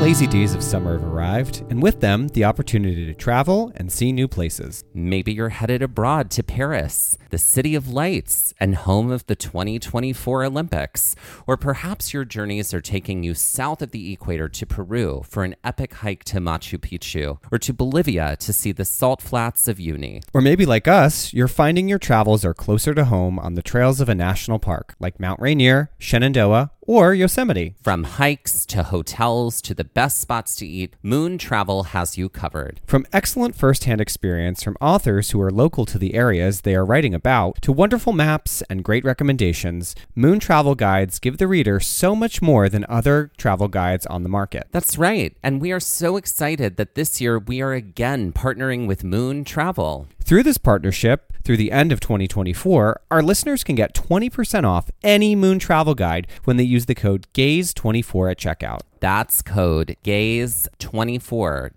lazy days of summer have arrived, and with them, the opportunity to travel and see new places. Maybe you're headed abroad to Paris, the city of lights and home of the 2024 Olympics. Or perhaps your journeys are taking you south of the equator to Peru for an epic hike to Machu Picchu, or to Bolivia to see the salt flats of Uyuni. Or maybe like us, you're finding your travels are closer to home on the trails of a national park, like Mount Rainier, Shenandoah, or Yosemite. From hikes to hotels to the best spots to eat, Moon Travel has you covered. From excellent first-hand experience from authors who are local to the areas they are writing about, to wonderful maps and great recommendations, Moon Travel Guides give the reader so much more than other travel guides on the market. That's right, and we are so excited that this year we are again partnering with Moon Travel. Through this partnership, through the end of 2024, our listeners can get 20% off any Moon Travel Guide when they use the code GAZE24 at checkout. That's code GAZE24,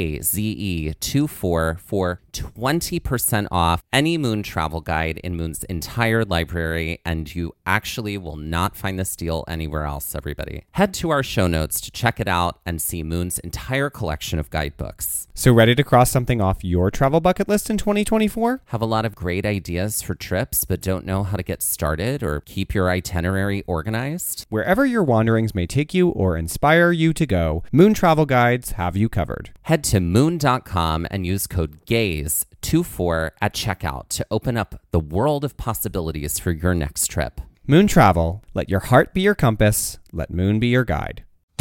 GAZE24 for 20% off any Moon Travel Guide in Moon's entire library, and you actually will not find this deal anywhere else, everybody. Head to our show notes to check it out and see Moon's entire collection of guidebooks. So ready to cross something off your travel bucket list in 2024? Have a lot of great ideas for trips, but don't know how to get started or keep your itinerary organized? Wherever your wanderings may take you or inspire you to go, Moon Travel Guides have you covered. Head to moon.com and use code GAZE24 at checkout to open up the world of possibilities for your next trip. Moon Travel, let your heart be your compass, let Moon be your guide.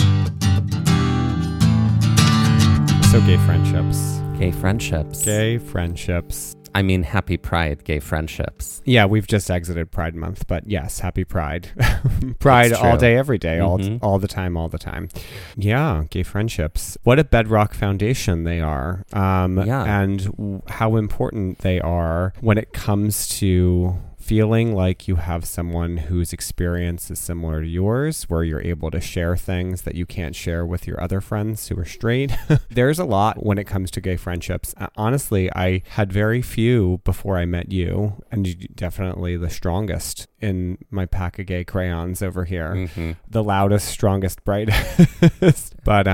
So gay friendships. Gay friendships. Gay friendships. I mean, happy Pride, gay friendships. Yeah, we've just exited Pride Month, but yes, happy Pride. Pride all day, every day, all the time. Yeah, gay friendships. What a bedrock foundation they are. And how important they are when it comes to feeling like you have someone whose experience is similar to yours, where you're able to share things that you can't share with your other friends who are straight. There's a lot when it comes to gay friendships. Honestly, I had very few before I met you, and you're definitely the strongest in my pack of gay crayons over here. Mm-hmm. The loudest, strongest, brightest. But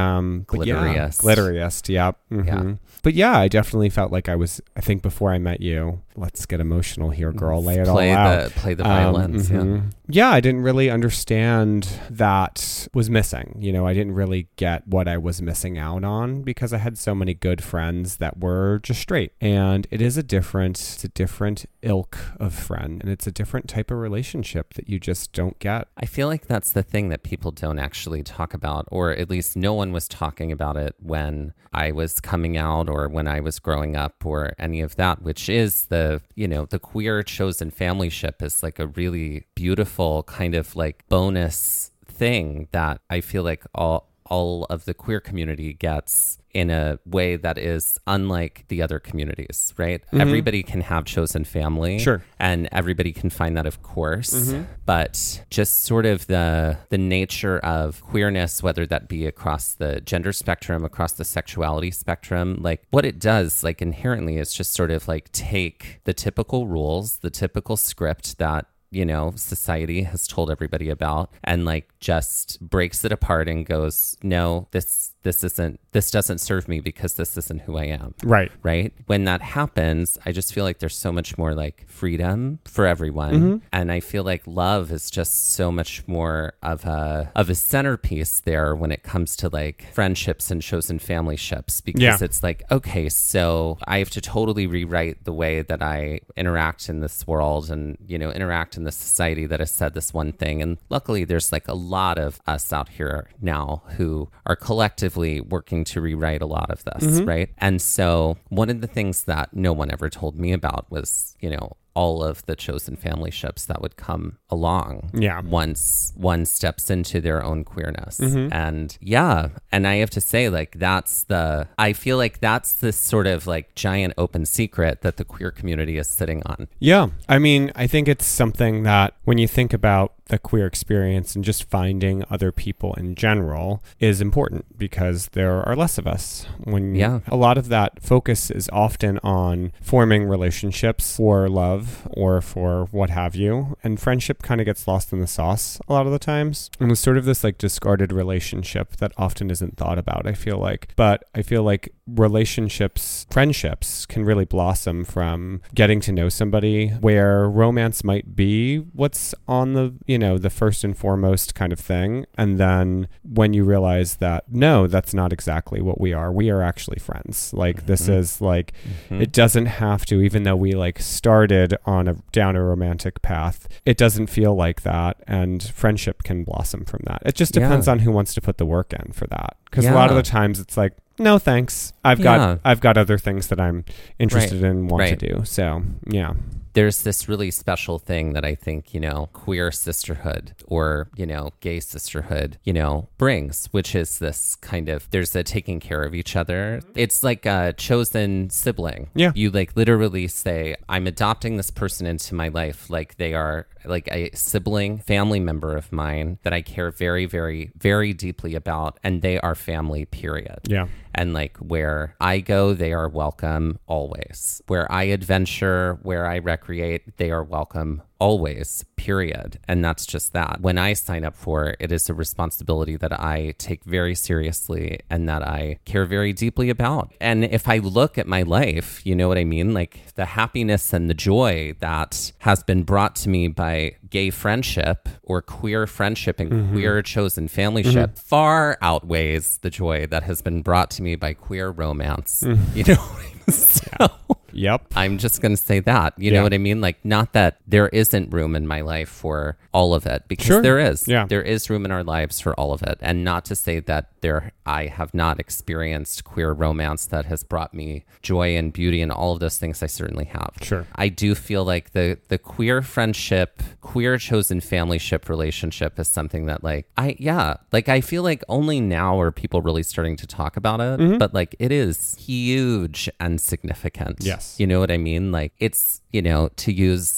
glitteriest. Yep. Mm-hmm. Yeah. But yeah, I definitely felt like I think before I met you, let's get emotional here, girl. Lay it all out. Play the violins. Yeah, I didn't really understand that was missing. You know, I didn't really get what I was missing out on because I had so many good friends that were just straight. And it's a different ilk of friend, and it's a different type of relationship that you just don't get. I feel like that's the thing that people don't actually talk about, or at least no one was talking about it when I was coming out or when I was growing up or any of that, which is the queer chosen family ship is like a really beautiful kind of like bonus thing that I feel like all of the queer community gets in a way that is unlike the other communities, right? Mm-hmm. Everybody can have chosen family. Sure. And everybody can find that, of course. Mm-hmm. But just sort of the nature of queerness, whether that be across the gender spectrum, across the sexuality spectrum, like what it does, like inherently is just sort of like take the typical rules, the typical script that society has told everybody about, and like just breaks it apart and goes, no, this doesn't serve me because this isn't who I am. Right. When that happens, I just feel like there's so much more like freedom for everyone. Mm-hmm. And I feel like love is just so much more of a centerpiece there when it comes to like friendships and chosen family ships, because it's like, okay, so I have to totally rewrite the way that I interact in this world and, interact in this society that has said this one thing. And luckily there's like a lot of us out here now who are collectively working to rewrite a lot of this, right? And so one of the things that no one ever told me about was, all of the chosen family ships that would come along once one steps into their own queerness. And I have to say, like, I feel like that's this sort of like giant open secret that the queer community is sitting on. Yeah. I mean, I think it's something that when you think about the queer experience and just finding other people in general is important, because there are less of us. A lot of that focus is often on forming relationships for love love or for what have you. And friendship kind of gets lost in the sauce a lot of the times. And it's sort of this like discarded relationship that often isn't thought about, I feel like. But I feel like friendships can really blossom from getting to know somebody, where romance might be what's on the, the first and foremost kind of thing. And then when you realize that, no, that's not exactly what we are actually friends. Like this is like, it doesn't have to, even though we like started down a romantic path, it doesn't feel like that. And friendship can blossom from that. It just depends on who wants to put the work in for that. Because a lot of the times it's like, no, thanks. I've got other things that I'm interested in and want to do. So, yeah. There's this really special thing that I think, queer sisterhood or, gay sisterhood, brings, which is this kind of, there's a taking care of each other. It's like a chosen sibling. Yeah. You like literally say, I'm adopting this person into my life like they are like a sibling, family member of mine that I care very, very, very deeply about. And they are family, period. Yeah. And like where I go, they are welcome always. Where I adventure, where I recreate, they are welcome always, period. And that's just that. When I sign up for it is a responsibility that I take very seriously and that I care very deeply about. And if I look at my life, you know what I mean? Like the happiness and the joy that has been brought to me by gay friendship or queer friendship and queer chosen familyship far outweighs the joy that has been brought to me by queer romance. You know what I mean? So, yep. I'm just going to say that. You know what I mean? Like, not that there isn't room in my life for all of it, because there is. Yeah. There is room in our lives for all of it. And not to say that I have not experienced queer romance that has brought me joy and beauty and all of those things. I certainly have. Sure. I do feel like the queer friendship, queer chosen familyship relationship is something that I feel like only now are people really starting to talk about it, but like it is huge and significant. Yes. You know what I mean? Like it's, to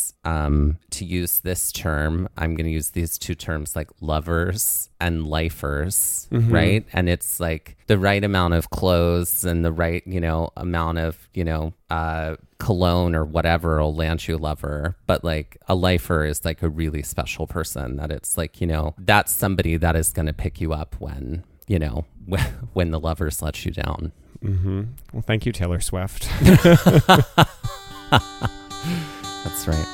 use this term, I'm going to use these two terms like lovers and lifers, right? And it's like the right amount of clothes and the right, amount of, cologne or whatever will land you a lover. But like a lifer is like a really special person that it's like, that's somebody that is going to pick you up when, when the lovers let you down. Well, thank you, Taylor Swift. That's right.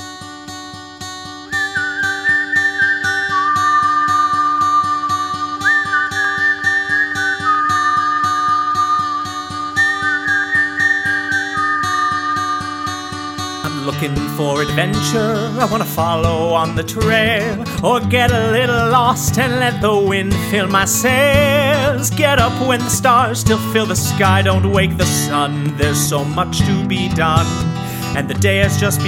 Looking for adventure, I want to follow on the trail, or get a little lost and let the wind fill my sails. Get up when the stars still fill the sky, don't wake the sun. There's so much to be done, and the day has just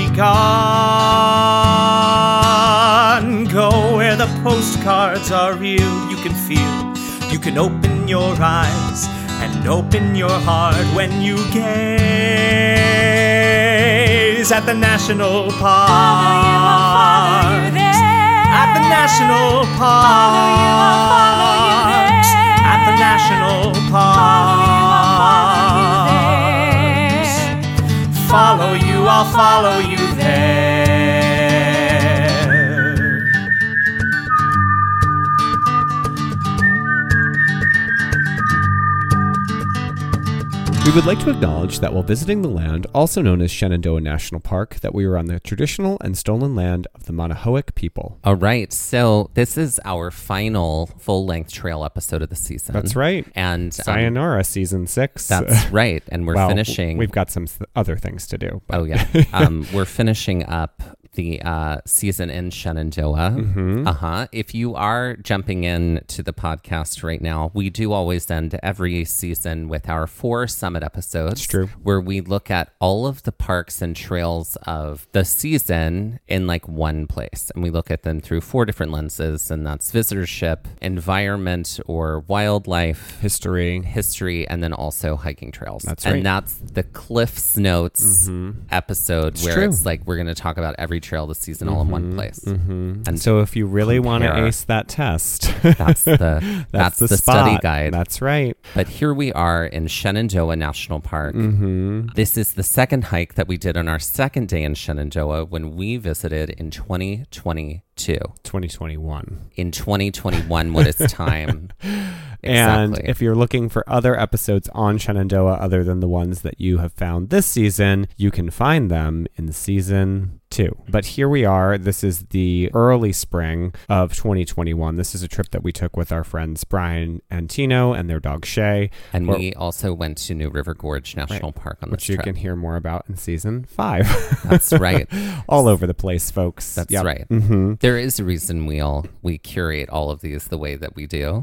begun. Go where the postcards are real, you can feel, you can open your eyes and open your heart when you gaze at the national park. Follow you there. At the national park. At the national park. Follow you, I'll follow you there. We would like to acknowledge that while visiting the land, also known as Shenandoah National Park, that we were on the traditional and stolen land of the Manahoic people. All right. So this is our final full-length trail episode of the season. That's right. And Sayonara, season 6. That's right. And we're finishing. We've got some other things to do. But. Oh, yeah. We're finishing up the season in Shenandoah. If you are jumping in to the podcast right now, we do always end every season with our 4 summit episodes. It's true. Where we look at all of the parks and trails of the season in like one place. And we look at them through 4 different lenses, and that's visitorship, environment or wildlife, history, and then also hiking trails. That's right. And that's the Cliff's Notes episode, it's where it's like we're going to talk about every trail this season all in one place. And so if you really want to ace that test, that's the study guide. That's right. But here we are in Shenandoah National Park. This is the second hike that we did on our second day in Shenandoah when we visited in 2021. In 2021, what is time? And if you're looking for other episodes on Shenandoah other than the ones that you have found this season, you can find them in season 2. But here we are. This is the early spring of 2021. This is a trip that we took with our friends Brian and Tino and their dog Shay. And we also went to New River Gorge National Park on this trip. Which you can hear more about in season 5. That's right. All over the place, folks. That's right. There is a reason we curate all of these the way that we do.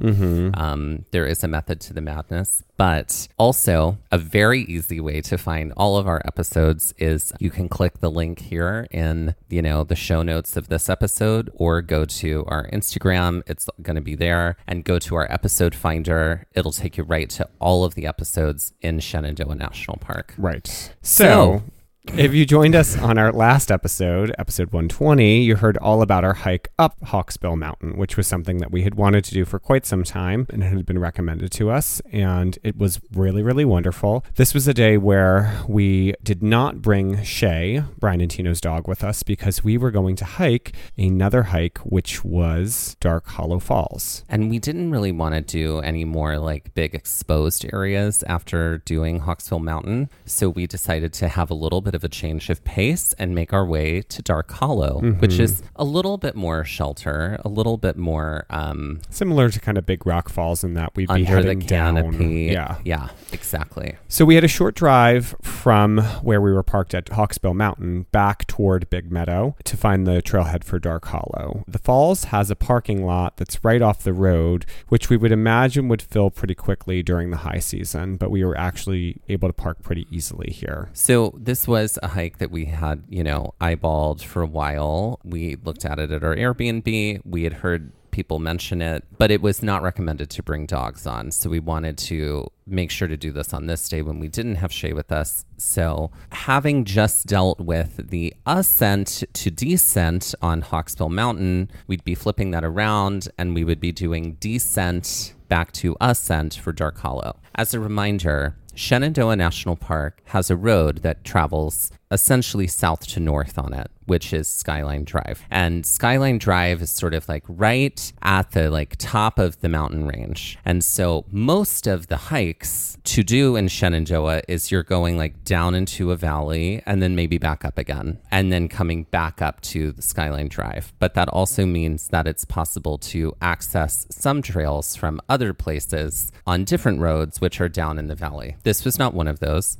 There is a method to the madness, but also a very easy way to find all of our episodes is you can click the link here in, the show notes of this episode, or go to our Instagram. It's going to be there, and go to our episode finder. It'll take you right to all of the episodes in Shenandoah National Park. Right. So if you joined us on our last episode 120, you heard all about our hike up Hawksbill Mountain, which was something that we had wanted to do for quite some time and had been recommended to us. And it was really, really wonderful. This was a day where we did not bring Shay, Brian and Tino's dog, with us because we were going to hike another hike, which was Dark Hollow Falls. And we didn't really want to do any more big exposed areas after doing Hawksbill Mountain. So we decided to have a little bit of a change of pace and make our way to Dark Hollow, which is a little bit more shelter, a little bit more similar to kind of Big Rock Falls in that we'd be under heading the canopy. Down. Yeah, exactly. So we had a short drive from where we were parked at Hawksbill Mountain back toward Big Meadow to find the trailhead for Dark Hollow. The falls has a parking lot that's right off the road, which we would imagine would fill pretty quickly during the high season, but we were actually able to park pretty easily here. So this was a hike that we had, eyeballed for a while. We looked at it at our Airbnb. We had heard people mention it, but it was not recommended to bring dogs on. So we wanted to make sure to do this on this day when we didn't have Shay with us. So having just dealt with the ascent to descent on Hawksbill Mountain, we'd be flipping that around and we would be doing descent back to ascent for Dark Hollow. As a reminder, Shenandoah National Park has a road that travels essentially south to north on it, which is Skyline Drive. And Skyline Drive is sort of right at the top of the mountain range. And so most of the hikes to do in Shenandoah is you're going down into a valley and then maybe back up again and then coming back up to the Skyline Drive. But that also means that it's possible to access some trails from other places on different roads, which are down in the valley. This was not one of those.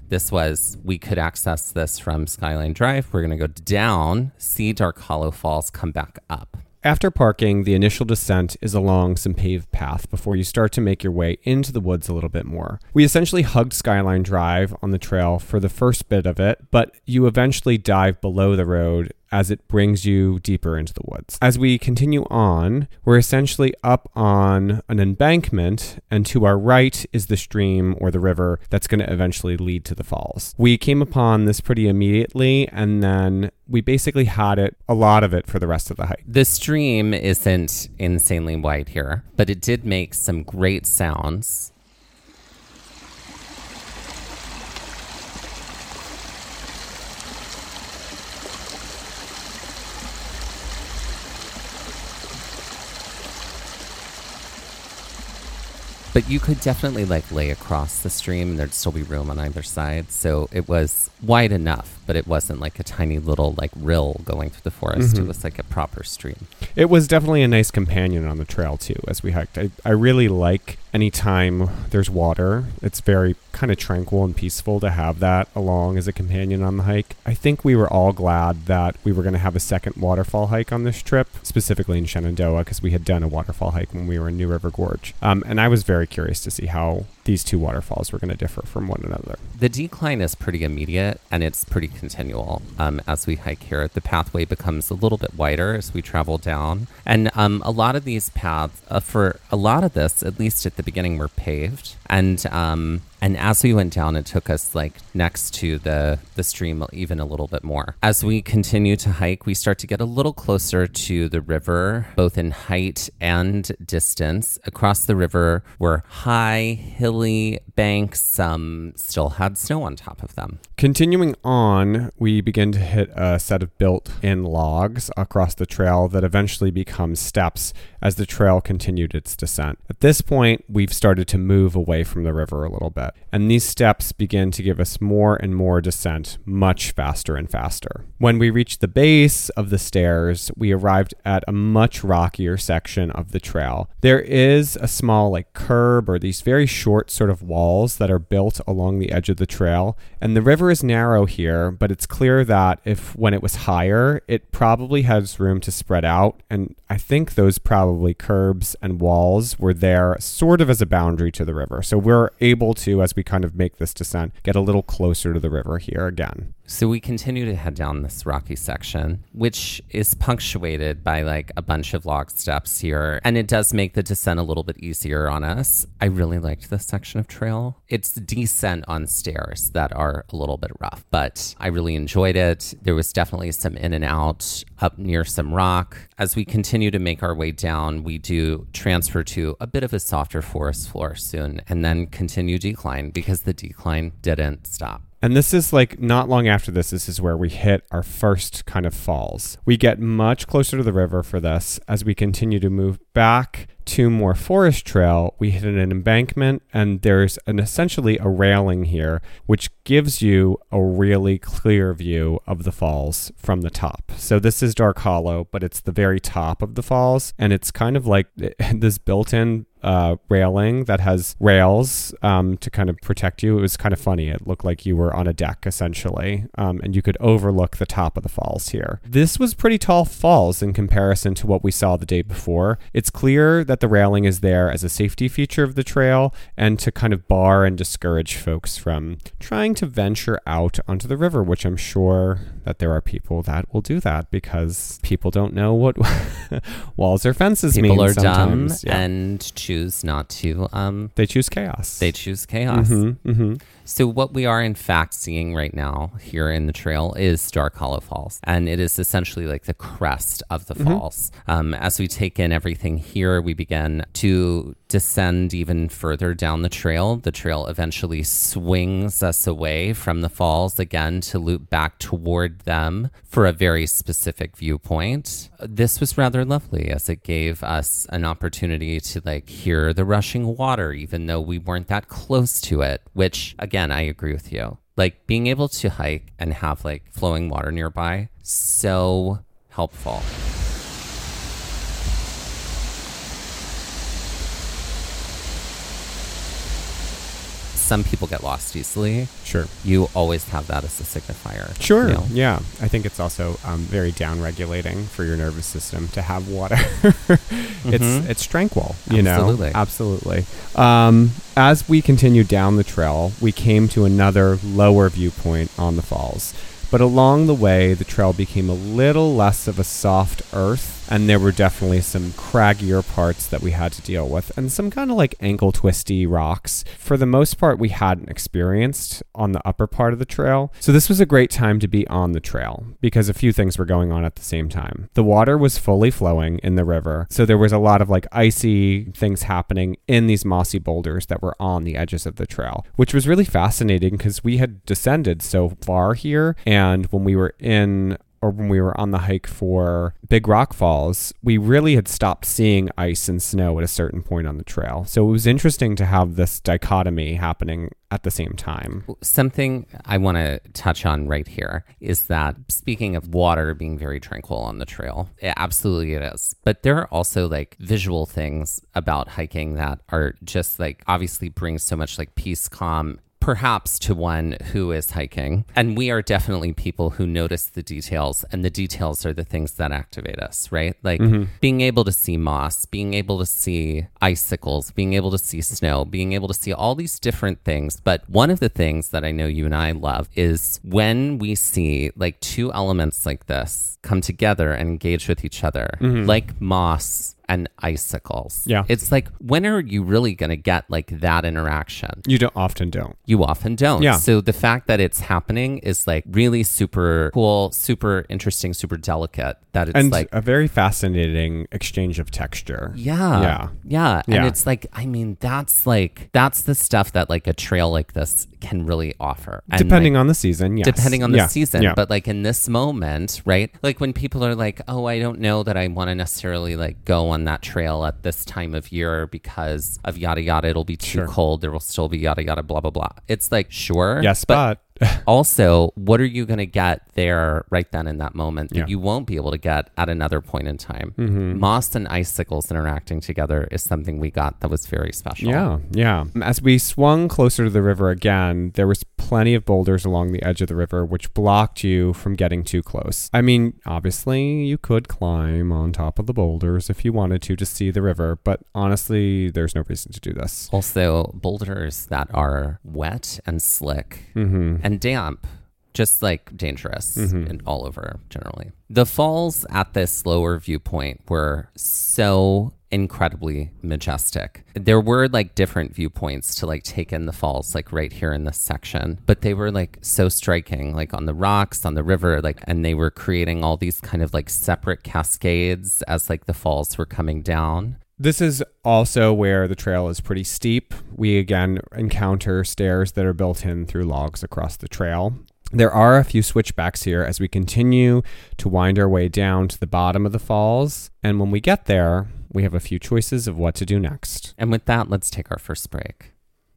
We could access this from Skyline Drive. We're going to go down, see Dark Hollow Falls, come back up. After parking, the initial descent is along some paved path before you start to make your way into the woods a little bit more. We essentially hugged Skyline Drive on the trail for the first bit of it, but you eventually dive below the road as it brings you deeper into the woods. As we continue on, we're essentially up on an embankment, and to our right is the stream or the river that's going to eventually lead to the falls. We came upon this pretty immediately, and then we basically had a lot of it for the rest of the hike. The stream isn't insanely wide here, but it did make some great sounds. But you could definitely lay across the stream and there'd still be room on either side. So it was wide enough, but it wasn't a tiny little rill going through the forest. It was a proper stream. It was definitely a nice companion on the trail too as we hiked. I really like anytime there's water. It's very kind of tranquil and peaceful to have that along as a companion on the hike. I think we were all glad that we were going to have a second waterfall hike on this trip, specifically in Shenandoah, because we had done a waterfall hike when we were in New River Gorge. And I was very curious to see how these two waterfalls were going to differ from one another. The decline is pretty immediate and it's pretty continual. As we hike here, the pathway becomes a little bit wider as we travel down. And a lot of these paths, for a lot of this, at least at the beginning, were paved. And And as we went down, it took us like next to the stream even a little bit more. As we continue to hike, we start to get a little closer to the river, both in height and distance. Across the river were high, hilly banks. Some still had snow on top of them. Continuing on, we begin to hit a set of built-in logs across the trail that eventually become steps as the trail continued its descent. At this point, we've started to move away from the river a little bit, and these steps begin to give us more and more descent, much faster and faster. When we reached the base of the stairs, we arrived at a much rockier section of the trail. There is a small like curb or these very short sort of walls that are built along the edge of the trail, and the river is narrow here, but it's clear that when it was higher, it probably has room to spread out, and I think those probably curbs and walls were there sort of as a boundary to the river. So we're able to, as we kind of make this descent, get a little closer to the river here again. So we continue to head down this rocky section, which is punctuated by like a bunch of log steps here. And it does make the descent a little bit easier on us. I really liked this section of trail. It's descent on stairs that are a little bit rough, but I really enjoyed it. There was definitely some in and out up near some rock. As we continue to make our way down, we do transfer to a bit of a softer forest floor soon and then continue decline because the decline didn't stop. And this is like not long after this is where we hit our first kind of falls. We get much closer to the river for this. As we continue to move back to more forest trail, we hit an embankment, and there's essentially a railing here, which gives you a really clear view of the falls from the top. So this is Dark Hollow, but it's the very top of the falls, and it's kind of like this built-in railing that has rails to kind of protect you. It was kind of funny. It looked like you were on a deck, essentially, and you could overlook the top of the falls here. This was pretty tall falls in comparison to what we saw the day before. It's clear that the railing is there as a safety feature of the trail and to kind of bar and discourage folks from trying to venture out onto the river, which I'm sure that there are people that will do that because people don't know what walls or fences mean. People are sometimes. dumb and choose not to. They choose chaos. They choose chaos. Mm-hmm, mm-hmm. So what we are in fact seeing right now here in the trail is Dark Hollow Falls. And it is essentially like the crest of the falls. As we take in everything here, we begin to descend even further down the trail. The trail eventually swings us away from the falls again to loop back toward them for a very specific viewpoint. This was rather lovely as it gave us an opportunity to like hear the rushing water, even though we weren't that close to it, which again, I agree with you. Like being able to hike and have like flowing water nearby, so helpful. Some people get lost easily. Sure. You always have that as a signifier. Sure. You know? Yeah. I think it's also very down-regulating for your nervous system to have water. It's tranquil, you Absolutely. know? Absolutely. As we continue down the trail, we came to another lower viewpoint on the falls. But along the way, the trail became a little less of a soft earth, and there were definitely some craggier parts that we had to deal with, and some kind of like ankle twisty rocks. For the most part, we hadn't experienced on the upper part of the trail. So this was a great time to be on the trail, because a few things were going on at the same time. The water was fully flowing in the river, so there was a lot of like icy things happening in these mossy boulders that were on the edges of the trail, which was really fascinating because we had descended so far here, and when we were on the hike for Big Rock Falls, we really had stopped seeing ice and snow at a certain point on the trail. So it was interesting to have this dichotomy happening at the same time. Something I want to touch on right here is that speaking of water being very tranquil on the trail, absolutely it is. But there are also like visual things about hiking that are just like obviously bring so much like peace, calm, perhaps to one who is hiking. And we are definitely people who notice the details, and the details are the things that activate us, right? Like being able to see moss, being able to see icicles, being able to see snow, being able to see all these different things. But one of the things that I know you and I love is when we see like two elements like this come together and engage with each other, like moss and icicles. Yeah. It's like, when are you really going to get like that interaction? You often don't. You often don't. Yeah. So the fact that it's happening is like really super cool, super interesting, super delicate. That it's and like a very fascinating exchange of texture. Yeah. And it's like, I mean, that's the stuff that like a trail like this can really offer. And depending on the season, yes. Depending on the season. Yeah. But like in this moment, right? Like when people are like, oh, I don't know that I want to necessarily like go on that trail at this time of year because of yada yada, it'll be too cold. There will still be yada yada, blah, blah, blah. It's like, sure. Yes, but also, what are you going to get there right then in that moment that you won't be able to get at another point in time? Moss and icicles interacting together is something we got that was very special. Yeah. As we swung closer to the river again, there was plenty of boulders along the edge of the river, which blocked you from getting too close. I mean, obviously, you could climb on top of the boulders if you wanted to see the river, but honestly, there's no reason to do this. Also, boulders that are wet and slick and damp, just like dangerous and all over generally. The falls at this lower viewpoint were so incredibly majestic. There were like different viewpoints to like take in the falls, like right here in this section, but they were like so striking, like on the rocks, on the river, like, and they were creating all these kind of like separate cascades as like the falls were coming down. This is also where the trail is pretty steep. We again encounter stairs that are built in through logs across the trail. There are a few switchbacks here as we continue to wind our way down to the bottom of the falls. And when we get there, we have a few choices of what to do next. And with that, let's take our first break.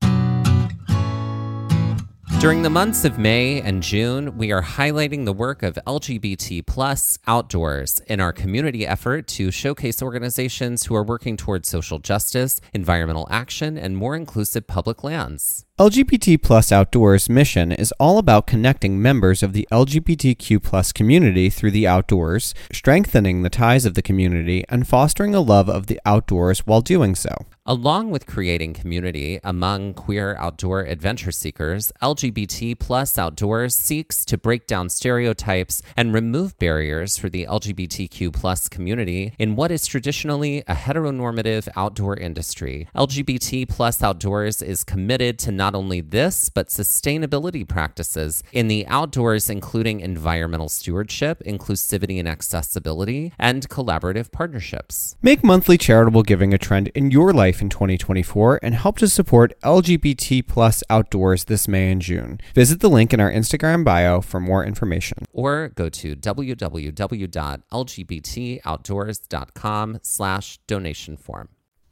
During the months of May and June, we are highlighting the work of LGBT+ Outdoors in our community effort to showcase organizations who are working towards social justice, environmental action, and more inclusive public lands. LGBT+ Outdoors' mission is all about connecting members of the LGBTQ+ community through the outdoors, strengthening the ties of the community, and fostering a love of the outdoors while doing so. Along with creating community among queer outdoor adventure seekers, LGBT+ Outdoors seeks to break down stereotypes and remove barriers for the LGBTQ+ community in what is traditionally a heteronormative outdoor industry. LGBT+ Outdoors is committed to not only this, but sustainability practices in the outdoors, including environmental stewardship, inclusivity and accessibility, and collaborative partnerships. Make monthly charitable giving a trend in your life in 2024 and help to support LGBT+ Outdoors this May and June. Visit the link in our Instagram bio for more information. Or go to www.lgbtoutdoors.com/donation form.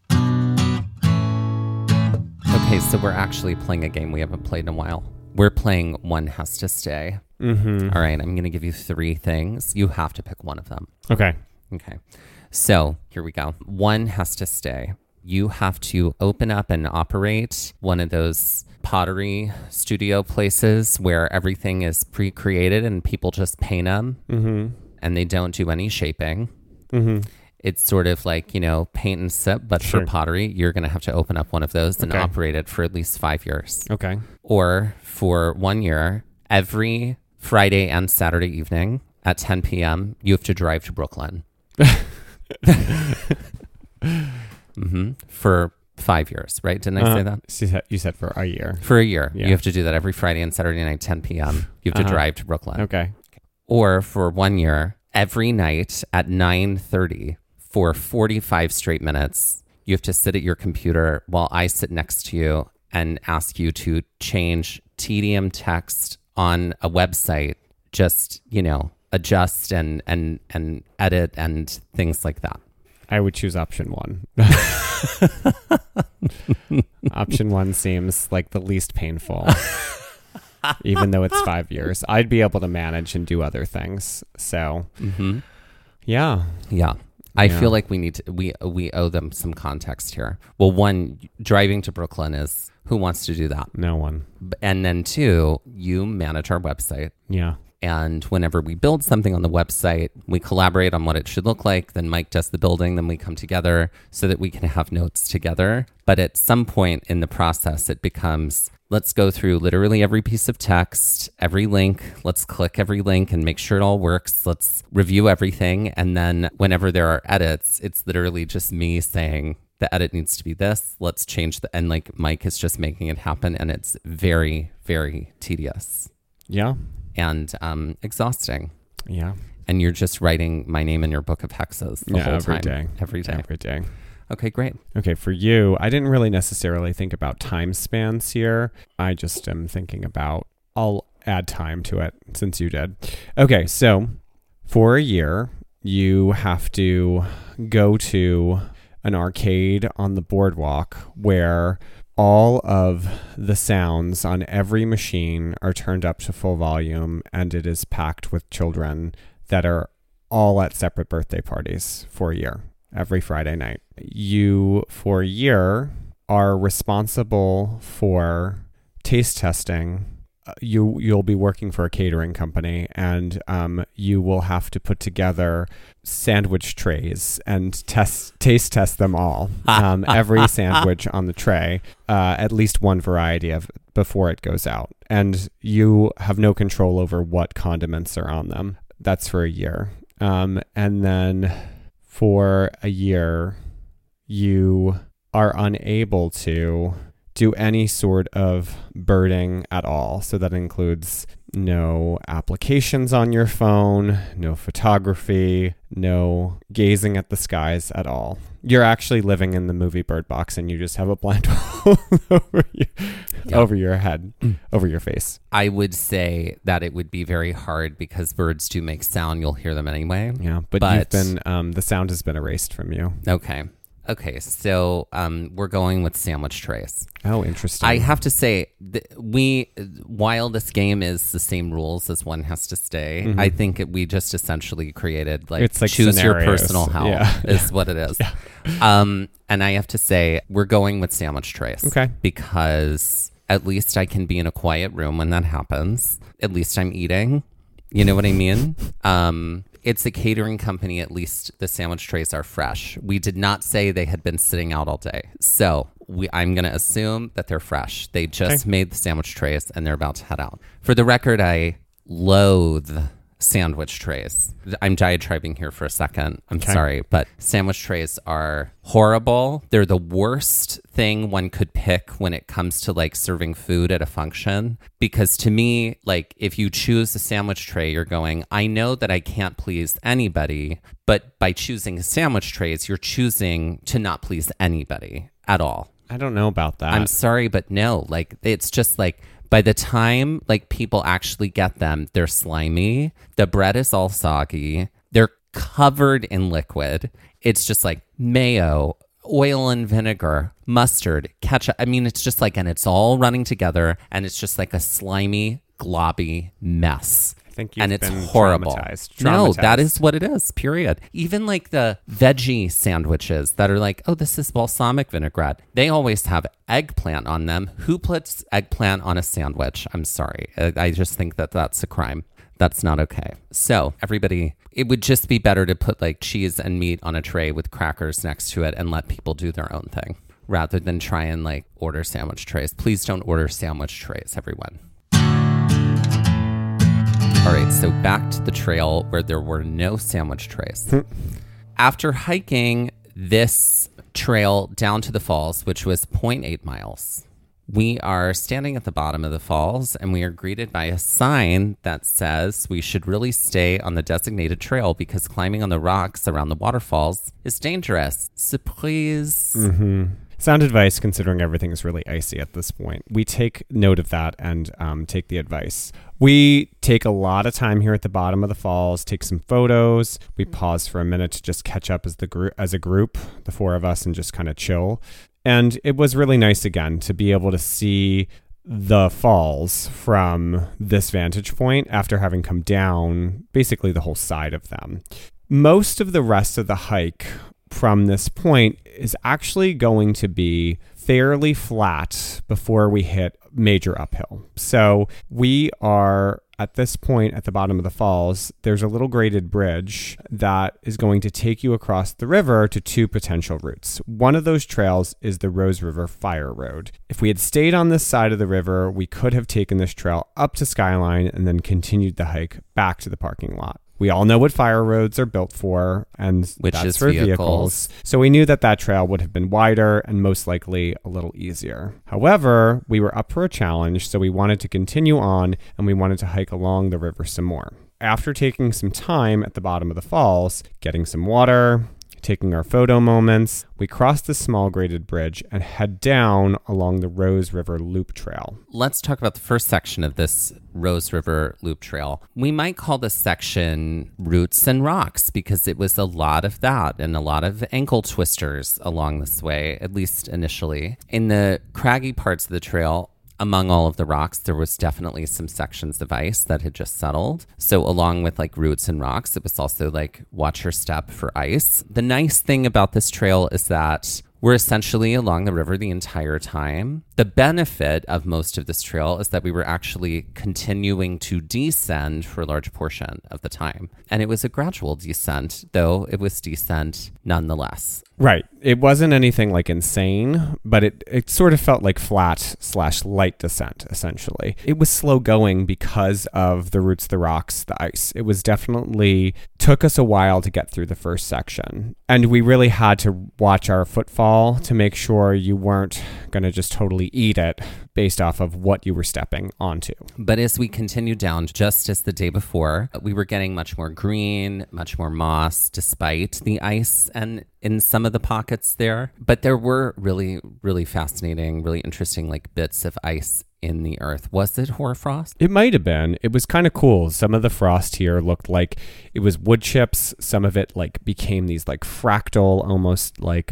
Okay, so we're actually playing a game we haven't played in a while. We're playing One Has to Stay. All right, I'm going to give you 3 things. You have to pick one of them. Okay. So here we go. One has to stay. You have to open up and operate one of those pottery studio places where everything is pre-created and people just paint them and they don't do any shaping. It's sort of like, paint and sip, but for pottery, you're going to have to open up one of those and operate it for at least 5 years. Okay. Or for 1 year, every Friday and Saturday evening at 10 p.m., you have to drive to Brooklyn. For 5 years, right? Didn't I say that? You said for a year. For a year. Yeah. You have to do that every Friday and Saturday night, 10 p.m. You have to drive to Brooklyn. Okay. Or for 1 year, every night at 9:30 for 45 straight minutes, you have to sit at your computer while I sit next to you and ask you to change tedium text on a website, just, adjust and edit and things like that. I would choose option 1. Option 1 seems like the least painful, even though it's 5 years. I'd be able to manage and do other things. So, yeah. I feel like we owe them some context here. Well, 1, driving to Brooklyn is, who wants to do that? No one. And then 2, you manage our website. Yeah. And whenever we build something on the website, we collaborate on what it should look like. Then Mike does the building. Then we come together so that we can have notes together. But at some point in the process, it becomes Let's go through literally every piece of text, every link. Let's click every link and make sure it all works. Let's review everything. And then whenever there are edits, it's literally just me saying the edit needs to be this. Let's change and like Mike is just making it happen. And it's very, very tedious. Yeah. And exhausting. Yeah. And you're just writing my name in your book of hexes the whole every time. Every day. Okay, great. Okay, for you, I didn't really necessarily think about time spans here. I just am thinking about, I'll add time to it since you did. Okay, so for a year, you have to go to an arcade on the boardwalk where all of the sounds on every machine are turned up to full volume, and it is packed with children that are all at separate birthday parties for a year. Every Friday night. You, for a year, are responsible for taste testing. You'll be working for a catering company, and you will have to put together sandwich trays and taste test them all. Every sandwich on the tray, at least one variety of before it goes out. And you have no control over what condiments are on them. That's for a year. And then for a year, you are unable to do any sort of birding at all. So that includes no applications on your phone, no photography, no gazing at the skies at all. You're actually living in the movie Bird Box, and you just have a blindfold over your head, over your face. I would say that it would be very hard because birds do make sound. You'll hear them anyway. Yeah, but you've been, the sound has been erased from you. Okay, so we're going with sandwich trays. Oh, interesting. I have to say, while this game is the same rules as One Has to Stay, I think we just essentially created it's like choose scenarios. your personal hell is what it is. Yeah. And I have to say, we're going with sandwich trays. Okay. Because at least I can be in a quiet room when that happens. At least I'm eating. You know what I mean? It's a catering company. At least the sandwich trays are fresh. We did not say they had been sitting out all day. So I'm going to assume that they're fresh. They just made the sandwich trays and they're about to head out. For the record, I loathe sandwich trays. I'm diatribing here for a second. I'm sorry, but sandwich trays are horrible. They're the worst thing one could pick when it comes to like serving food at a function. Because to me, like if you choose a sandwich tray, you're going, I know that I can't please anybody, but by choosing sandwich trays, you're choosing to not please anybody at all. I don't know about that. I'm sorry, but no, like it's just like, by the time like people actually get them, they're slimy. The bread is all soggy. They're covered in liquid. It's just like mayo, oil and vinegar, mustard, ketchup. I mean, it's just like, and it's all running together, and it's just like a slimy, globby mess. I think you've been horrible. Traumatized. No, that is what it is, period. Even like the veggie sandwiches that are like, oh, this is balsamic vinaigrette. They always have eggplant on them. Who puts eggplant on a sandwich? I'm sorry. I just think that that's a crime. That's not okay. So everybody, it would just be better to put like cheese and meat on a tray with crackers next to it and let people do their own thing rather than try and like order sandwich trays. Please don't order sandwich trays, everyone. All right, so back to the trail where there were no sandwich trays. After hiking this trail down to the falls, which was 0.8 miles, we are standing at the bottom of the falls, and we are greeted by a sign that says we should really stay on the designated trail because climbing on the rocks around the waterfalls is dangerous. Surprise. Mm-hmm. Sound advice, considering everything is really icy at this point. We take note of that and take the advice. We take a lot of time here at the bottom of the falls, take some photos. We pause for a minute to just catch up as a group, the four of us, and just kind of chill. And it was really nice again to be able to see the falls from this vantage point after having come down basically the whole side of them. Most of the rest of the hike from this point is actually going to be fairly flat before we hit major uphill. So we are at this point at the bottom of the falls, there's a little graded bridge that is going to take you across the river to 2 potential routes. One of those trails is the Rose River Fire Road. If we had stayed on this side of the river, we could have taken this trail up to Skyline and then continued the hike back to the parking lot. We all know what fire roads are built for, and that's is for vehicles. So we knew that that trail would have been wider and most likely a little easier. However, we were up for a challenge, so we wanted to continue on and we wanted to hike along the river some more. After taking some time at the bottom of the falls, getting some water, taking our photo moments, we cross the small graded bridge and head down along the Rose River Loop Trail. Let's talk about the first section of this Rose River Loop Trail. We might call this section Roots and Rocks because it was a lot of that and a lot of ankle twisters along this way, at least initially. In the craggy parts of the trail, among all of the rocks, there was definitely some sections of ice that had just settled. So along with like roots and rocks, it was also like watch your step for ice. The nice thing about this trail is that we're essentially along the river the entire time. The benefit of most of this trail is that we were actually continuing to descend for a large portion of the time. And it was a gradual descent, though it was descent nonetheless. Right. It wasn't anything like insane, but it sort of felt like flat/light descent, essentially. It was slow going because of the roots, the rocks, the ice. It was definitely took us a while to get through the first section. And we really had to watch our footfall to make sure you weren't going to just totally eat it based off of what you were stepping onto. But as we continued down, just as the day before, we were getting much more green, much more moss, despite the ice and in some of the pockets there. But there were really, really fascinating, really interesting like bits of ice in the earth. Was it hoarfrost? It might have been. It was kind of cool. Some of the frost here looked like it was wood chips. Some of it like became these like fractal, almost like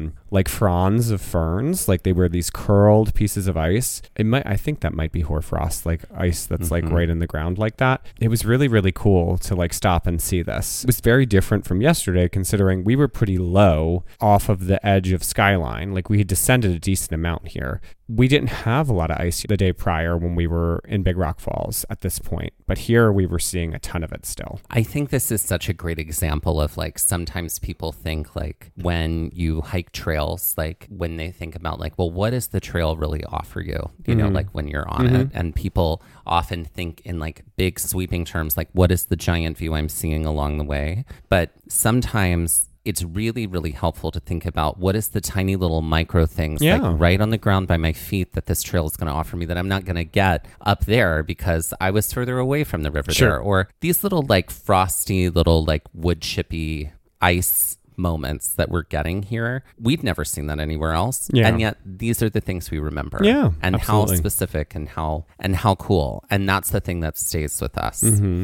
fronds of ferns. Like they were these curled pieces of ice. I think that might be hoarfrost, like ice that's like right in the ground like that. It was really, really cool to like stop and see this. It was very different from yesterday considering we were pretty low off of the edge of Skyline. Like we had descended a decent amount here. We didn't have a lot of ice the day prior when we were in Big Rock Falls at this point, but here we were seeing a ton of it still. I think this is such a great example of like sometimes people think like when you hike trails, like when they think about like, well, what does the trail really offer you? You know, like when you're on it, and people often think in like big sweeping terms, like what is the giant view I'm seeing along the way? But sometimes it's really, really helpful to think about what is the tiny little micro things like right on the ground by my feet that this trail is going to offer me that I'm not going to get up there because I was further away from the river there. Or these little like frosty little like wood chippy ice moments that we're getting here. We've never seen that anywhere else. Yeah. And yet these are the things we remember. Yeah. And absolutely. how specific and how cool. And that's the thing that stays with us.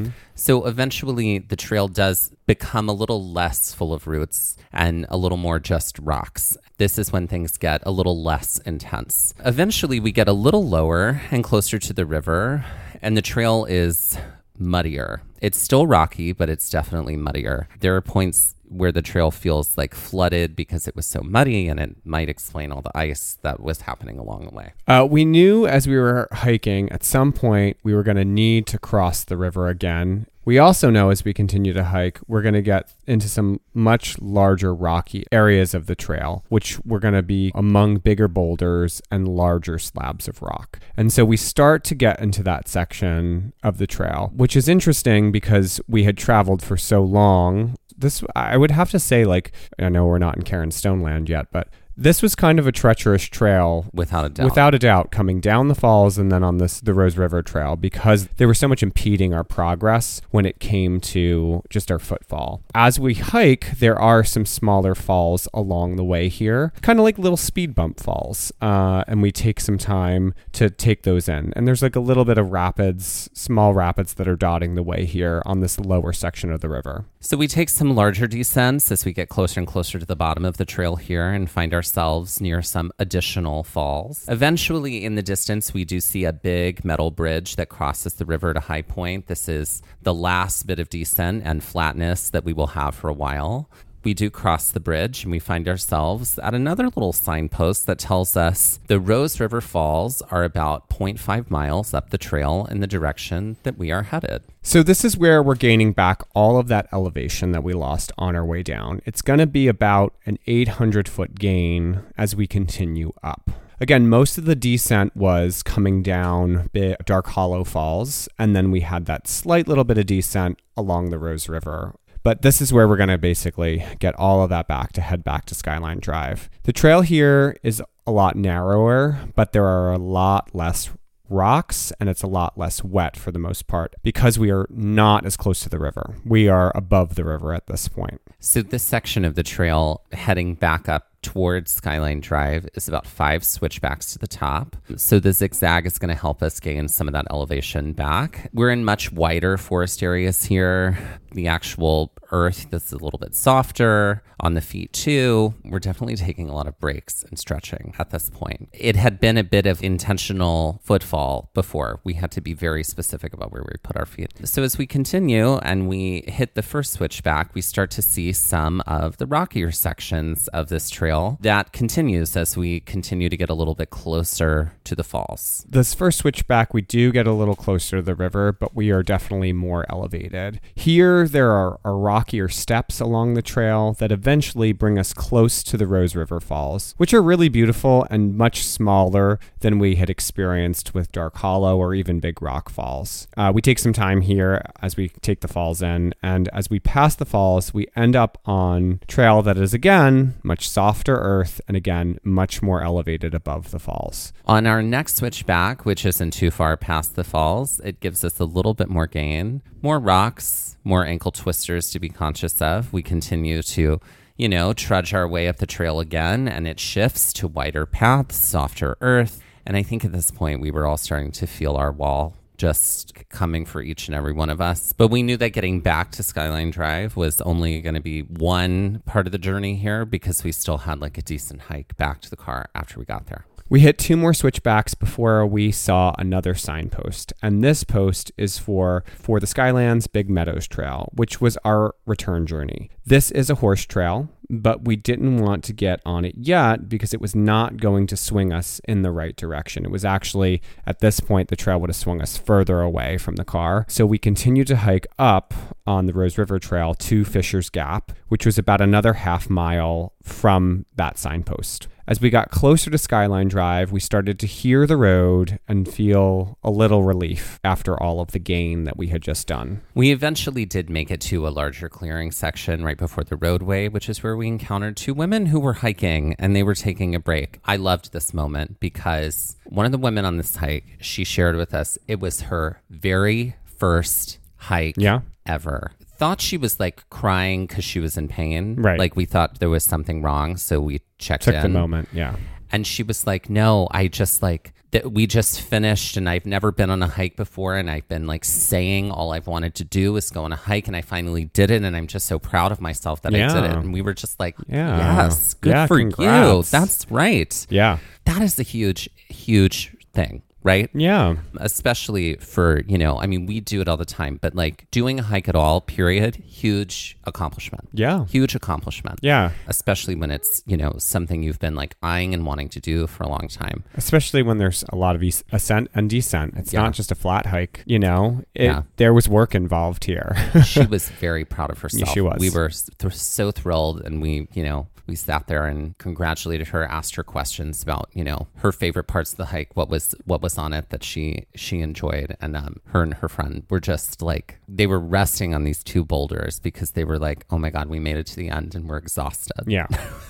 So eventually the trail does become a little less full of roots and a little more just rocks. This is when things get a little less intense. Eventually we get a little lower and closer to the river, and the trail is muddier. It's still rocky, but it's definitely muddier. There are points where the trail feels like flooded because it was so muddy, and it might explain all the ice that was happening along the way. We knew as we were hiking at some point we were going to need to cross the river again. We also know as we continue to hike, we're going to get into some much larger rocky areas of the trail, which were going to be among bigger boulders and larger slabs of rock. And so we start to get into that section of the trail, which is interesting because we had traveled for so long. This, I would have to say, like, I know we're not in Karen Stoneland yet, but this was kind of a treacherous trail. Without a doubt. Without a doubt, coming down the falls and then on the Rose River Trail, because there was so much impeding our progress when it came to just our footfall. As we hike, there are some smaller falls along the way here, kind of like little speed bump falls. And we take some time to take those in. And there's like a little bit of rapids, small rapids that are dotting the way here on this lower section of the river. So we take some larger descents as we get closer and closer to the bottom of the trail here and find ourselves near some additional falls. Eventually, in the distance, we do see a big metal bridge that crosses the river to High Point. This is the last bit of descent and flatness that we will have for a while. we do cross the bridge and we find ourselves at another little signpost that tells us the Rose River Falls are about 0.5 miles up the trail in the direction that we are headed. So this is where we're gaining back all of that elevation that we lost on our way down. It's going to be about an 800-foot gain as we continue up. Again, most of the descent was coming down Dark Hollow Falls, and then we had that slight little bit of descent along the Rose River. But this is where we're going to basically get all of that back to head back to Skyline Drive. The trail here is a lot narrower, but there are a lot less rocks and it's a lot less wet for the most part because we are not as close to the river. We are above the river at this point. So this section of the trail heading back up towards Skyline Drive is about 5 switchbacks to the top. So the zigzag is going to help us gain some of that elevation back. We're in much wider forest areas here. The actual earth that's a little bit softer on the feet too. We're definitely taking a lot of breaks and stretching at this point. It had been a bit of intentional footfall before. We had to be very specific about where we put our feet. So as we continue and we hit the first switchback, we start to see some of the rockier sections of this trail that continues as we continue to get a little bit closer to the falls. This first switchback, we do get a little closer to the river, but we are definitely more elevated. Here, there are rockier steps along the trail that eventually bring us close to the Rose River Falls, which are really beautiful and much smaller than we had experienced with Dark Hollow or even Big Rock Falls. We take some time here as we take the falls in, and as we pass the falls, we end up on trail that is, again, much softer earth and, again, much more elevated above the falls. On our next switchback, which isn't too far past the falls, it gives us a little bit more gain, more rocks, more ankle twisters to be conscious of. We continue to, trudge our way up the trail again, and it shifts to wider paths, softer earth. And I think at this point, we were all starting to feel our wall just coming for each and every one of us. But we knew that getting back to Skyline Drive was only going to be one part of the journey here because we still had like a decent hike back to the car after we got there. We hit 2 more switchbacks before we saw another signpost, and this post is for the Skylands Big Meadows Trail, which was our return journey. This is a horse trail, but we didn't want to get on it yet because it was not going to swing us in the right direction. It was actually, at this point, the trail would have swung us further away from the car. So we continued to hike up on the Rose River Trail to Fisher's Gap, which was about another half mile from that signpost. As we got closer to Skyline Drive, we started to hear the road and feel a little relief after all of the gain that we had just done. We eventually did make it to a larger clearing section right before the roadway, which is where we encountered 2 women who were hiking and they were taking a break. I loved this moment because one of the women on this hike, she shared with us, it was her very first hike ever. Thought she was like crying because she was in pain. Right. Like we thought there was something wrong. So we checked in. Took the moment. Yeah. And she was like, no, I just like that we just finished and I've never been on a hike before. And I've been like saying all I've wanted to do is go on a hike. And I finally did it. And I'm just so proud of myself that I did it. And we were just like, yes, good for congrats. you. That's right. Yeah. That is a huge, huge thing. Right? Yeah. Especially for, we do it all the time, but like doing a hike at all, period, huge accomplishment. Yeah. Huge accomplishment. Yeah. Especially when it's, something you've been like eyeing and wanting to do for a long time. Especially when there's a lot of ascent and descent. It's not just a flat hike, There was work involved here. She was very proud of herself. She was. We were so thrilled and we sat there and congratulated her, asked her questions about, her favorite parts of the hike, what was on it that she enjoyed. And her and her friend were just like, they were resting on these 2 boulders because they were like, oh my God, we made it to the end and we're exhausted. Yeah.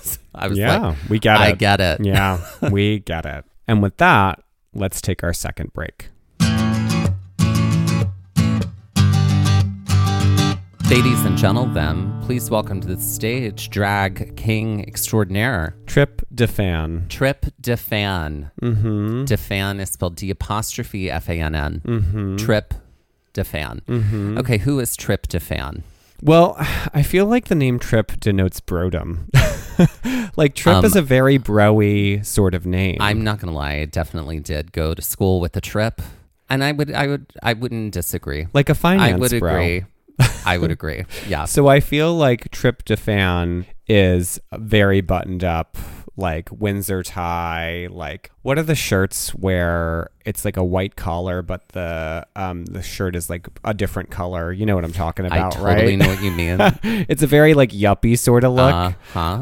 I was like, we get it. I get it. Yeah, we get it. And with that, let's take our second break. Ladies and gentlemen, please welcome to the stage drag king extraordinaire, Trip DeFan. Trip DeFan. Mm-hmm. DeFan is spelled D''F''N'. Mm-hmm. Trip DeFan. Mm-hmm. Okay, who is Trip DeFan? Well, I feel like the name Trip denotes brodom. Like Trip is a very bro-y sort of name. I'm not gonna lie, I definitely did go to school with a Trip, and I wouldn't disagree. Like a finance I would bro. agree. I would agree. Yeah. So I feel like Tryptophan is very buttoned up, like Windsor tie. Like, what are the shirts where it's like a white collar, but the shirt is like a different color? You know what I'm talking about, right? I totally know what you mean. It's a very like yuppie sort of look.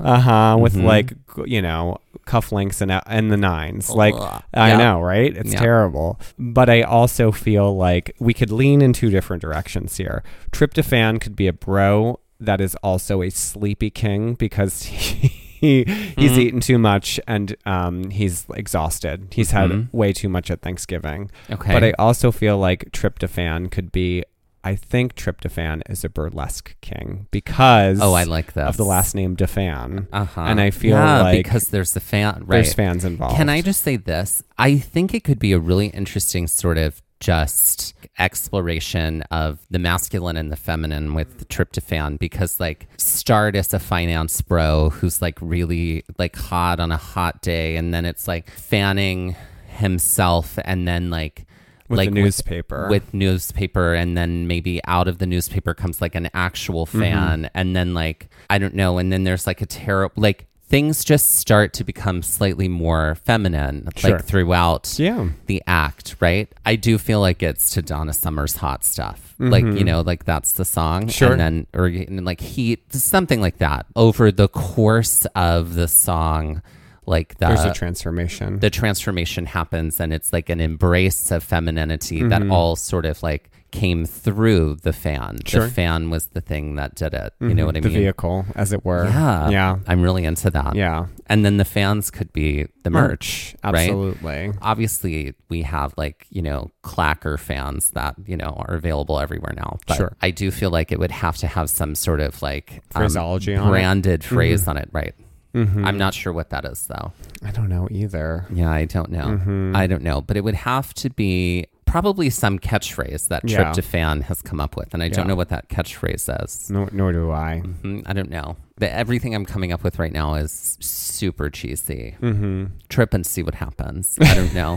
With like, you know, cufflinks and the nines. Like, I know, right? It's terrible. But I also feel like we could lean in 2 different directions here. Tryptophan could be a bro that is also a sleepy king because he's eaten too much and he's exhausted. He's had way too much at Thanksgiving. Okay. But I also feel like Tryptophan could be, I think Tryptophan is a burlesque king because I like this. of the last name Defan. And I feel like because there's the fan, right? There's fans involved. Can I just say this? I think it could be a really interesting sort of just exploration of the masculine and the feminine with Tryptophan, because like Stardust, a finance bro who's like really like hot on a hot day, and then it's like fanning himself, and then like with the newspaper. With newspaper, and then maybe out of the newspaper comes like an actual fan, and then like, I don't know, and then there's like a terrible, like things just start to become slightly more feminine, like throughout the act, right? I do feel like it's to Donna Summer's Hot Stuff. Like, you know, like that's the song. Sure. And then, or like Heat, something like that. Over the course of the song, like there's a transformation. The transformation happens, and it's like an embrace of femininity that all sort of like came through the fan. Sure. The fan was the thing that did it. You know what I mean? The vehicle, as it were. Yeah. I'm really into that. Yeah. And then the fans could be the merch. Absolutely. Right? Obviously, we have like, you know, clacker fans that, you know, are available everywhere now. But I do feel like it would have to have some sort of like phraseology on branded phrase on it. Right. I'm not sure what that is, though. I don't know either. Yeah, I don't know. I don't know. But it would have to be probably some catchphrase that Tryptophan has come up with. And I don't know what that catchphrase is. Nor do I. I don't know. But everything I'm coming up with right now is super cheesy. Trip and see what happens. I don't know.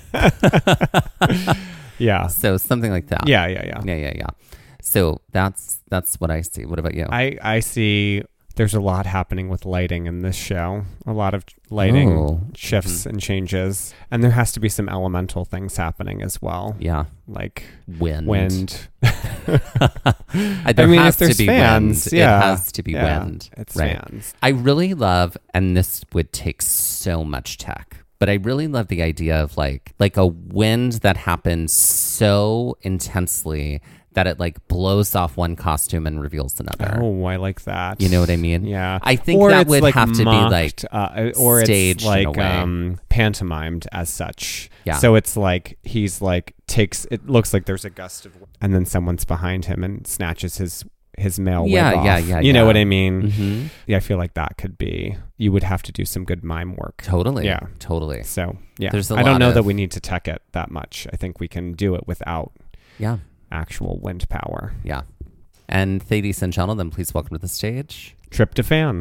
Yeah. So something like that. Yeah. So that's what I see. What about you? I see there's a lot happening with lighting in this show. A lot of lighting shifts and changes. And there has to be some elemental things happening as well. Yeah. Like wind. I mean, if there's fans, it has to be wind. It's fans. I really love, and this would take so much tech, but I really love the idea of like a wind that happens so intensely that it like blows off one costume and reveals another. Oh, I like that. You know what I mean? Yeah. I think or that would like have mocked, to be like or staged it's like in a way. Pantomimed as such. Yeah. So it's like he's like it looks like there's a gust of wind, and then someone's behind him and snatches his male wig off. Yeah. You know what I mean? Yeah, I feel like that could be. You would have to do some good mime work. Totally. Yeah. Totally. So yeah, I don't know that we need to tech it that much. I think we can do it without. Yeah. Actual wind power. Yeah. And ladies and gentlemen, please welcome to the stage Tryptophan.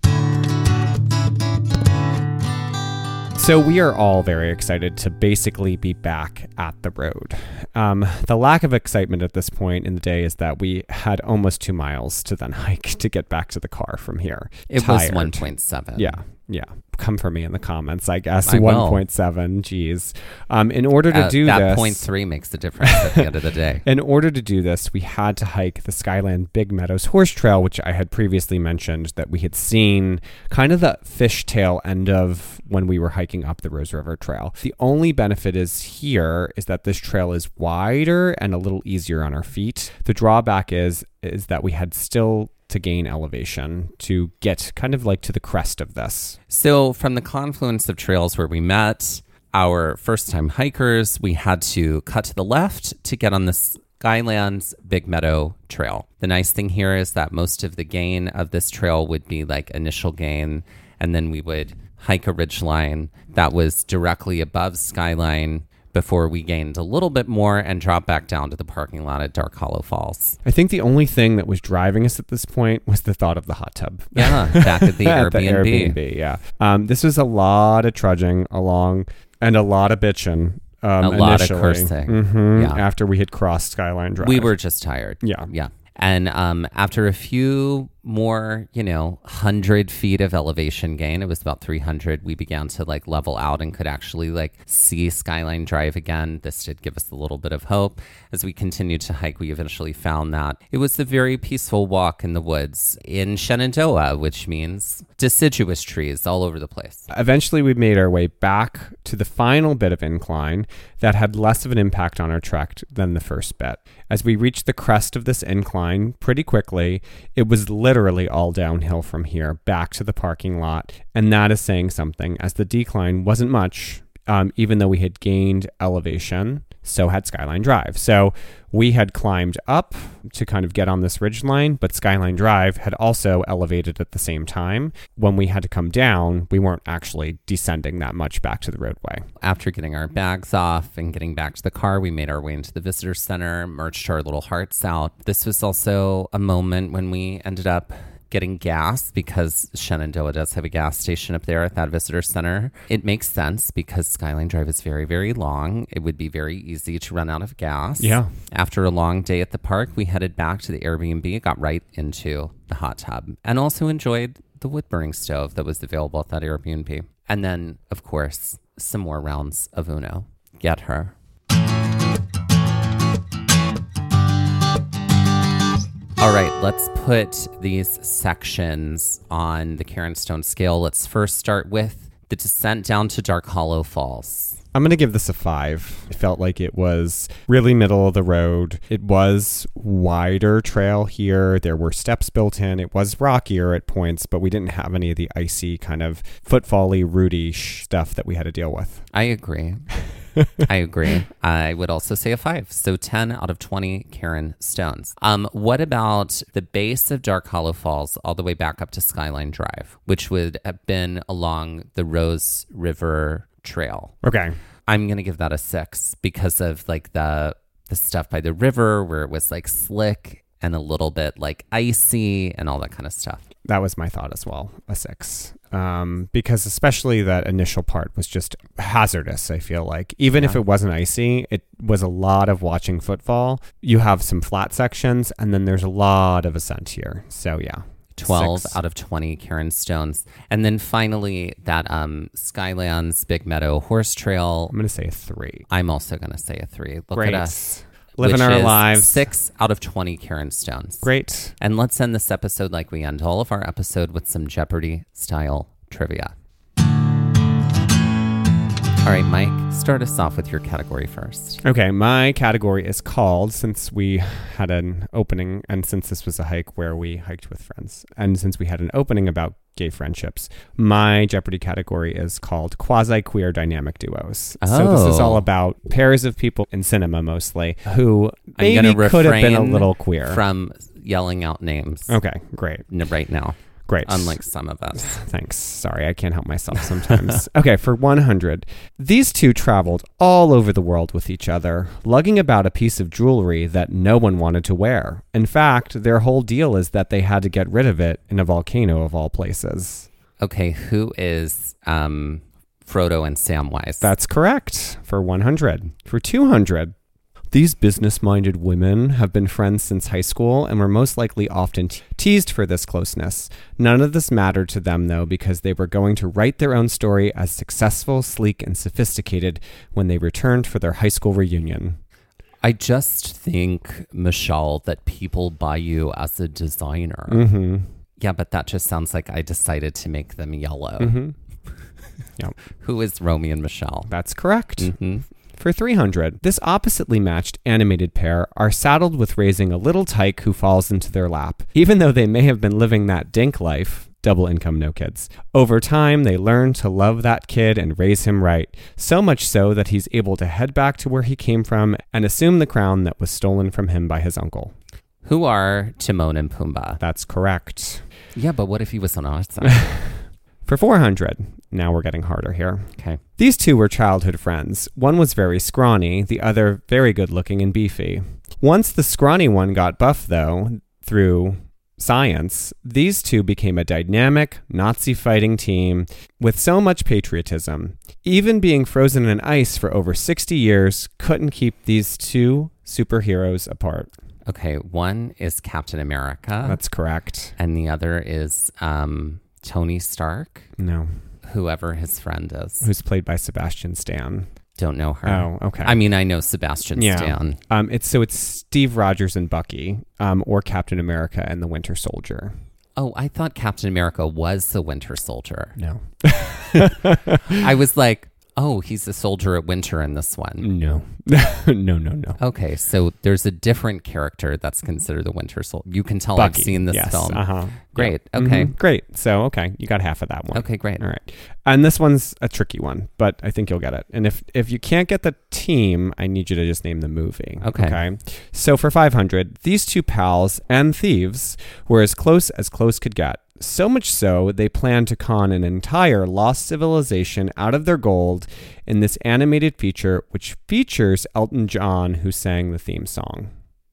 So we are all very excited to basically be back at the road. The lack of excitement at this point in the day is that we had almost 2 miles to then hike to get back to the car from here. It was 1.7. Yeah. Come for me in the comments, I guess. 1.7. Geez. In order to do that this... 0.3 makes a difference at the end of the day. In order to do this, we had to hike the Skyland Big Meadows Horse Trail, which I had previously mentioned that we had seen kind of the fishtail end of when we were hiking up the Rose River Trail. The only benefit is that this trail is wider and a little easier on our feet. The drawback is that we had still to gain elevation to get kind of like to the crest of this. So from the confluence of trails where we met our first time hikers, we had to cut to the left to get on the Skyland's Big Meadow Trail. The nice thing here is that most of the gain of this trail would be like initial gain, and then we would hike a ridgeline that was directly above Skyline before we gained a little bit more and dropped back down to the parking lot at Dark Hollow Falls. I think the only thing that was driving us at this point was the thought of the hot tub. Yeah, back at the Airbnb. The Airbnb, yeah. This was a lot of trudging along and a lot of bitching. A lot of cursing. After we had crossed Skyline Drive. We were just tired. Yeah. Yeah. And after a few more, 100 feet of elevation gain, it was about 300, we began to like level out and could actually like see Skyline Drive again. This did give us a little bit of hope. As we continued to hike, we eventually found that it was a very peaceful walk in the woods in Shenandoah, which means deciduous trees all over the place. Eventually, we made our way back to the final bit of incline that had less of an impact on our trek than the first bit. As we reached the crest of this incline pretty quickly, it was literally all downhill from here back to the parking lot. And that is saying something, as the decline wasn't much, even though we had gained elevation. So had Skyline Drive. So we had climbed up to kind of get on this ridgeline, but Skyline Drive had also elevated at the same time. When we had to come down, we weren't actually descending that much back to the roadway. After getting our bags off and getting back to the car, we made our way into the visitor center, marched our little hearts out. This was also a moment when we ended up getting gas, because Shenandoah does have a gas station up there at that visitor center. It makes sense because Skyline Drive is very, very long. It would be very easy to run out of gas. Yeah. After a long day at the park, we headed back to the Airbnb, got right into the hot tub, and also enjoyed the wood burning stove that was available at that Airbnb. And then, of course, some more rounds of Uno. Get her. All right, let's put these sections on the Karen Stone scale. Let's first start with the descent down to Dark Hollow Falls. I'm going to give this a 5. I felt like it was really middle of the road. It was wider trail here. There were steps built in. It was rockier at points, but we didn't have any of the icy kind of footfall-y, rooty stuff that we had to deal with. I agree. I agree. I would also say a 5. So 10 out of 20 Karen Stones. What about the base of Dark Hollow Falls all the way back up to Skyline Drive, which would have been along the Rose River Trail? Okay. I'm going to give that a 6 because of like the stuff by the river where it was like slick and a little bit like icy and all that kind of stuff. That was my thought as well, a 6. Because especially that initial part was just hazardous, I feel like. Even if it wasn't icy, it was a lot of watching footfall. You have some flat sections, and then there's a lot of ascent here. So, yeah. 12 6. out of 20 Karen Stones. And then finally, that Skylands Big Meadow Horse Trail. I'm going to say a 3. I'm also going to say a 3. Look Great. at us. Living our lives. 6 out of 20 Karen Stones. Great. And let's end this episode like we end all of our episode with some Jeopardy-style trivia. All right, Mike, start us off with your category first. Okay, my category is called, since we had an opening, and since this was a hike where we hiked with friends, and since we had an opening about gay friendships, my Jeopardy category is called Quasi-Queer Dynamic Duos. Oh. So this is all about pairs of people in cinema mostly who maybe could have been a little queer. From yelling out names. Okay, great. Right now. Great. Unlike some of us. Thanks. Sorry, I can't help myself sometimes. Okay, for 100. These two traveled all over the world with each other, lugging about a piece of jewelry that no one wanted to wear. In fact, their whole deal is that they had to get rid of it in a volcano of all places. Okay, who is Frodo and Samwise? That's correct. For 100. For 200. These business-minded women have been friends since high school and were most likely often teased for this closeness. None of this mattered to them, though, because they were going to write their own story as successful, sleek, and sophisticated when they returned for their high school reunion. I just think, Michelle, that people buy you as a designer. Mm-hmm. Yeah, but that just sounds like I decided to make them yellow. Mm-hmm. Yep. Who is Romy and Michelle? That's correct. Mm-hmm. For 300, this oppositely matched animated pair are saddled with raising a little tyke who falls into their lap. Even though they may have been living that dink life, double income, no kids, over time they learn to love that kid and raise him right, so much so that he's able to head back to where he came from and assume the crown that was stolen from him by his uncle. Who are Timon and Pumbaa? That's correct. Yeah, but what if he was on our side? For 400, now we're getting harder here. Okay. These two were childhood friends. One was very scrawny, the other very good looking and beefy. Once the scrawny one got buff, though, through science, these two became a dynamic, Nazi-fighting team with so much patriotism. Even being frozen in ice for over 60 years couldn't keep these two superheroes apart. Okay, one is Captain America. That's correct. And the other is Tony Stark. No. Whoever his friend is. Who's played by Sebastian Stan. Don't know her. Oh, okay. I mean, I know Sebastian Stan. It's Steve Rogers and Bucky, or Captain America and the Winter Soldier. Oh, I thought Captain America was the Winter Soldier. No. I was like, oh, he's the soldier at winter in this one. No. No. Okay, so there's a different character that's considered the Winter Soldier. You can tell Bucky. I've seen this Yes. film. Uh-huh. Great. Yep. Okay. Great. So, okay, you got half of that one. Okay, great. All right. And this one's a tricky one, but I think you'll get it. And if you can't get the team, I need you to just name the movie. Okay. So for 500, these two pals and thieves were as close could get. So much so, they planned to con an entire lost civilization out of their gold in this animated feature, which features Elton John, who sang the theme song.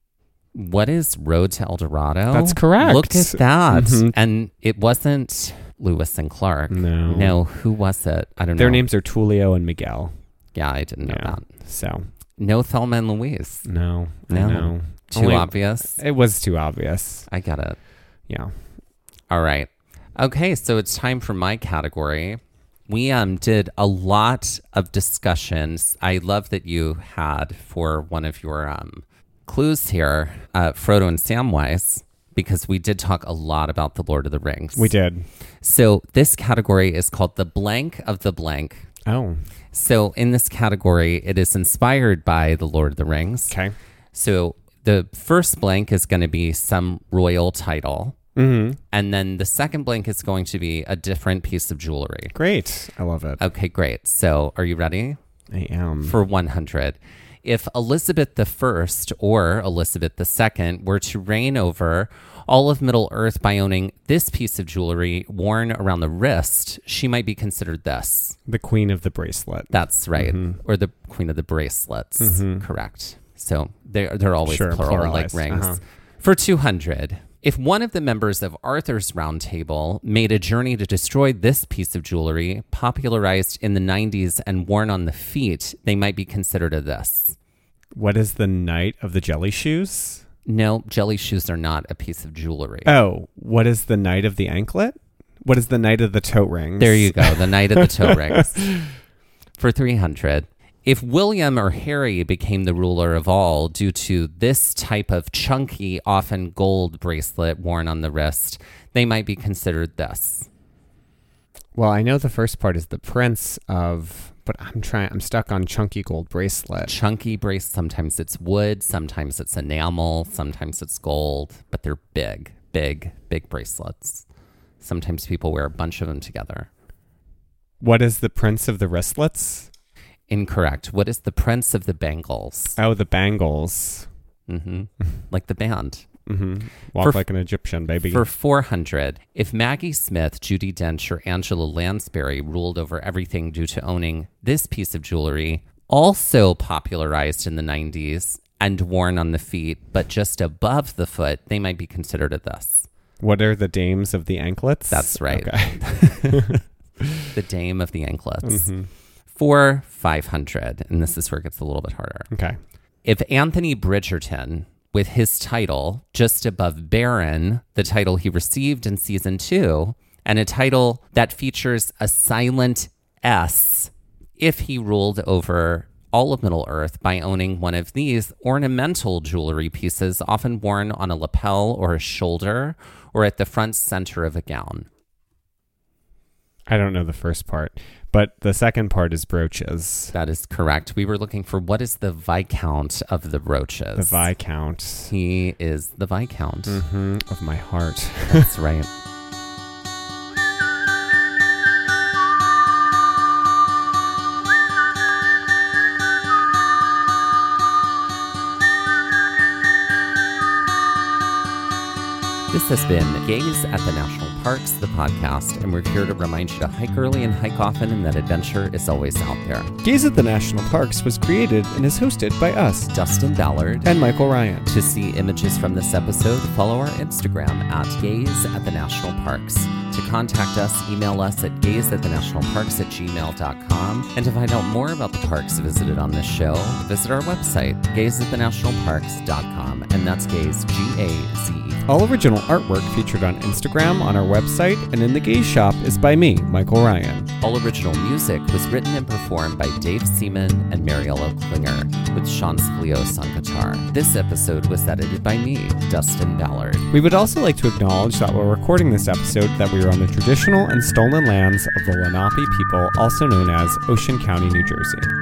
What is Road to El Dorado? That's correct. Look at that. Mm-hmm. And it wasn't Lewis and Clark. No. Who was it? I don't know. Their names are Tulio and Miguel. Yeah, I didn't know that. So. No Thelma and Louise. No. No. Too obvious? It was too obvious. I get it. Yeah. All right. Okay, so it's time for my category. We did a lot of discussions. I love that you had for one of your clues here, Frodo and Samwise, because we did talk a lot about the Lord of the Rings. We did. So this category is called the blank of the blank. Oh. So in this category, it is inspired by the Lord of the Rings. Okay. So the first blank is going to be some royal title. Mm-hmm. And then the second blank is going to be a different piece of jewelry. Great. I love it. Okay, great. So are you ready? I am. For 100. If Elizabeth I or Elizabeth II were to reign over all of Middle Earth by owning this piece of jewelry worn around the wrist, she might be considered this. The Queen of the Bracelet. That's right. Mm-hmm. Or the Queen of the Bracelets. Mm-hmm. Correct. So they're always plural, pluralized. like rings. Uh-huh. For 200, if one of the members of Arthur's Round Table made a journey to destroy this piece of jewelry, popularized in the 90s and worn on the feet, they might be considered a this. What is the Knight of the Jelly Shoes? No, jelly shoes are not a piece of jewelry. Oh, what is the Knight of the Anklet? What is the Knight of the Toe Rings? There you go, the Knight of the Toe Rings. For 300, if William or Harry became the ruler of all due to this type of chunky, often gold bracelet worn on the wrist, they might be considered this. Well, I know the first part is the Prince of, but I'm stuck on chunky gold bracelet. Chunky bracelet, sometimes it's wood, sometimes it's enamel, sometimes it's gold, but they're big bracelets. Sometimes people wear a bunch of them together. What is the Prince of the Wristlets? Incorrect. What is the Prince of the Bangles? Oh, the Bangles. Mm-hmm. Like the band. Mm-hmm. Walk like an Egyptian, baby. For 400, if Maggie Smith, Judi Dench, or Angela Lansbury ruled over everything due to owning this piece of jewelry, also popularized in the 90s and worn on the feet, but just above the foot, they might be considered a this. What are the dames of the anklets? That's right. Okay. The dame of the anklets. Mm-hmm. For 500, and this is where it gets a little bit harder. Okay. If Anthony Bridgerton, with his title just above Baron, the title he received in season 2, and a title that features a silent S, if he ruled over all of Middle Earth by owning one of these ornamental jewelry pieces often worn on a lapel or a shoulder or at the front center of a gown. I don't know the first part, but the second part is brooches. That is correct. We were looking for what is the Viscount of the brooches. The Viscount. He is the Viscount. Mm-hmm. Of my heart. That's right. This has been Gaze at the National Parks, the podcast, and we're here to remind you to hike early and hike often, and that adventure is always out there. Gaze at the National Parks was created and is hosted by us, Dustin Ballard and Michael Ryan. To see images from this episode, follow our Instagram at Gaze at the National Parks. To contact us, email us at gazeatthenationalparks@gmail.com. And to find out more about the parks visited on this show, visit our website, gazeatthenationalparks.com. And that's Gaze, G-A-Z-E. All original artwork featured on Instagram, on our website, and in the Gaze Shop is by me, Michael Ryan. All original music was written and performed by Dave Seaman and Mariella Klinger, with Sean Sklios on guitar. This episode was edited by me, Dustin Ballard. We would also like to acknowledge that while recording this episode, that we are on the traditional and stolen lands of the Lenape people, also known as Ocean County, New Jersey.